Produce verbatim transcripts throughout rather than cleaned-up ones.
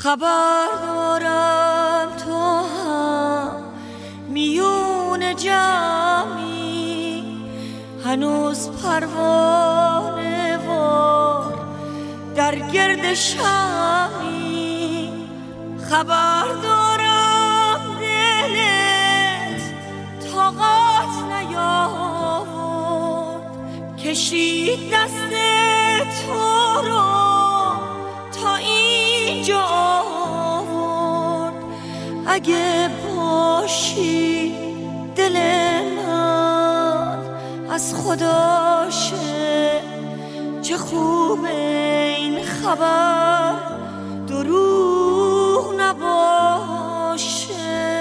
خبر دارم تو هم میون جمعی، هنوز پروانه وار در گرد شمی. خبر دارم دلت طاقت نیاورد، کشید دست تو رو تا اینجا آورد. اگه باشی دل من از خداشه، چه خوبه این خبر دروغ نباشه.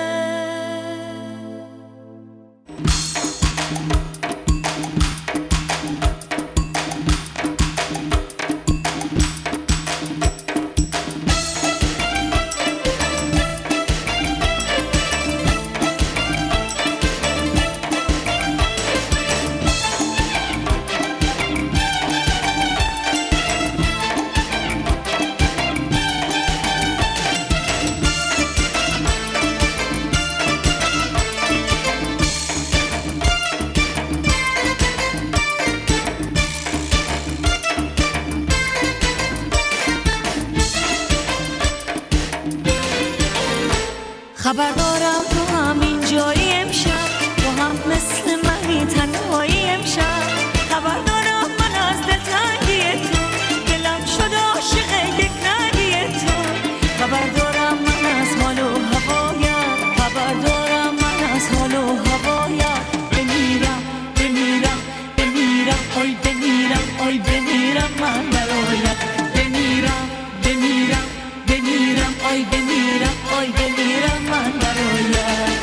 خبر دارم تو هم اینجایی امشب، تو هم مثل منی تنهایی امشب. خبر دارم من از دلتنگی تو، دلم شد عاشق یک رنگی تو. خبر دارم من از حال و هوایم، خبر دارم من از حال و هوایم. بمیرم بمیرم بمیرم آی بمیرم آی بمیرم من برایم. بمیرم بمیرم بمیرم آی بمیرم آی بمیرم من برایم.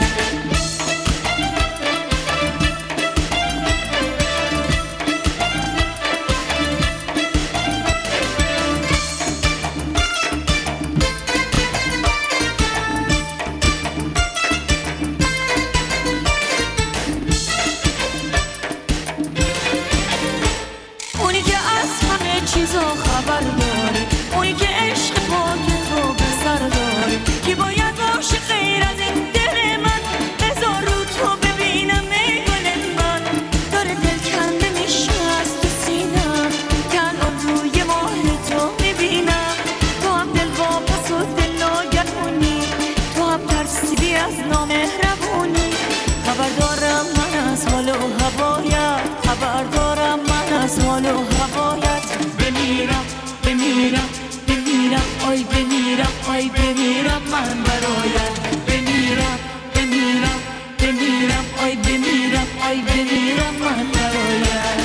اونی که از همه چیزا خبر داره، اونی که عشق پاک تو به سر داره، کی باید باشه غیر از این دل من؟ بذار رو تو ببینم ای گل من. داره دل کنده میشه از تو سینم، که الان روی ماه تو میبینم. تو هم دل واپس و دل ناگهانی، تو هم ترسیدی از نامهربونی. خبر دارم من از حال و هوایت، خبر دارم من از حال و هوایت. بمیرم بمیرم بمیرم آی بمیرم آی بمیرم من برایت. بمیرم بمیرم بمیرم آی بمیرم آی بمیرم من برایت.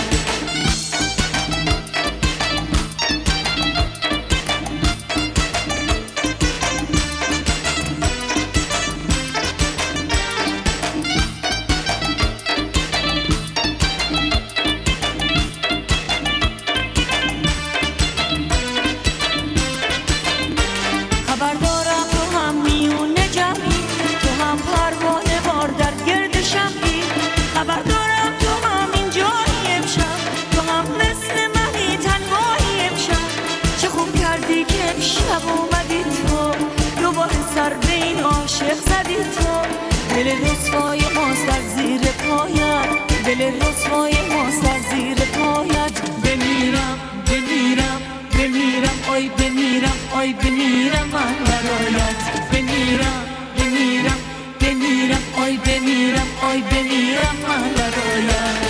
خبر دارم تو هم میون جمعی، تو هم پروانه وار در گرد شمی. خبر دارم تو هم اینجایی امشب، تو هم مثل منی تنهایی امشب. چه خوب کردی که امشب اومدی تو، دوباره سر به این عاشق زدی تو. دل رسوای ماست در زیر پایت، دل رسوای ماست در زیر پایت. بمیرم بمیرم بمیرم آی بمیرم آی بمیرم من برایت. بمیرم بمیرم بمیرم آی بمیرم آی بمیرم من برایت.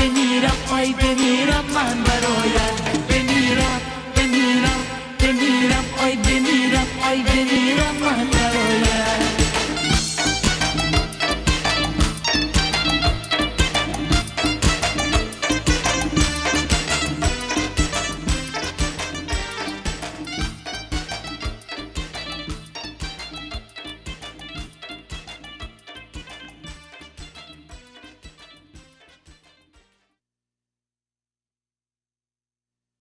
بمیرم آی بمیرم من